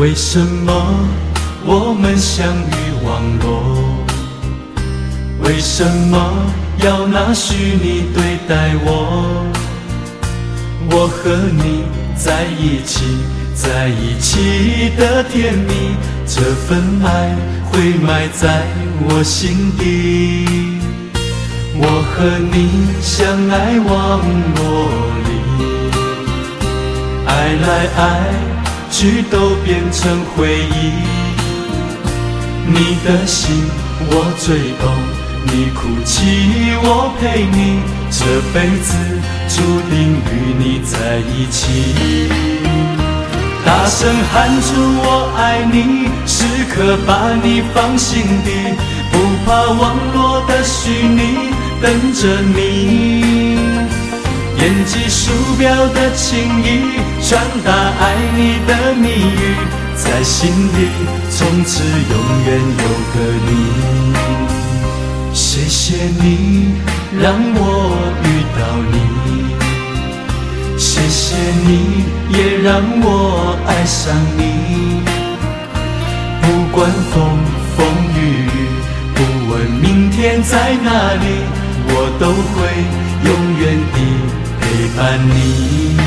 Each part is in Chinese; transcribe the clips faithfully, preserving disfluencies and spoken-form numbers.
为什么我们相遇网络？为什么要拿虚拟对待我？我和你在一起，在一起的甜蜜，这份爱会埋在我心底。我和你相爱网络里，爱来爱去都变成回忆。你的心我最懂，你哭泣我陪你，这辈子注定与你在一起。大声喊出我爱你，时刻把你放心底，不怕网络的虚拟等着你。点击鼠标的情意，传达爱你的蜜语，在心里从此永远有个你。谢谢你让我遇到你，谢谢你也让我爱上你。不管风风雨雨，不问明天在哪里，我都会永远地陪伴你。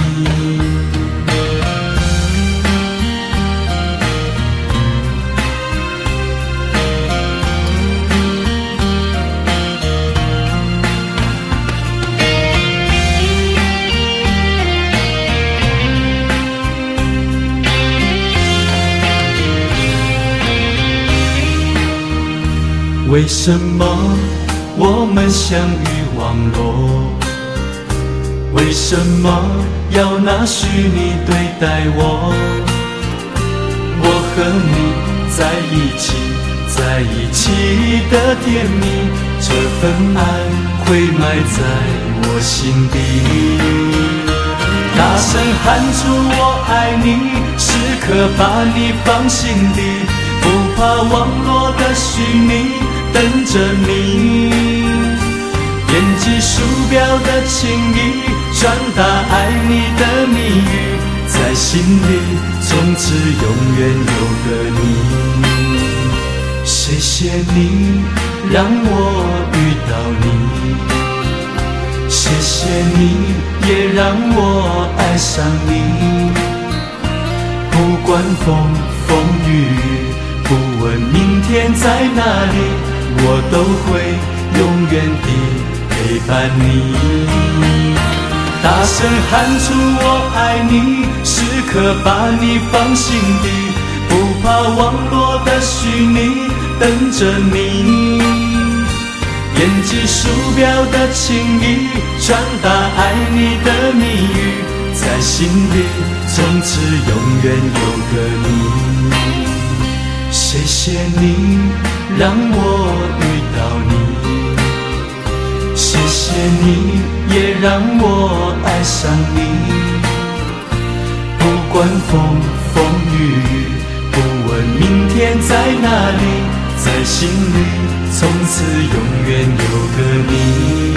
为什么我们相遇网络？为什么要拿虚拟对待我？我和你在一起，在一起的甜蜜，这份爱会埋在我心底。大声喊出我爱你，时刻把你放心底，不怕网络的虚拟等着你。点击鼠标的情意，传达爱你的蜜语，在心里从此永远有个你。谢谢你让我遇到你，谢谢你也让我爱上你。不管风风雨雨，不问明天在哪里，我都会永远地陪伴你。大声喊出我爱你，时刻把你放心底，不怕网络的虚拟等着你。点击鼠标的情意，传达爱你的蜜语，在心里从此永远有个你。谢谢你让我遇到你，谢谢你也让我爱上你。不管风风雨雨，不问明天在哪里，在心里从此永远有个你。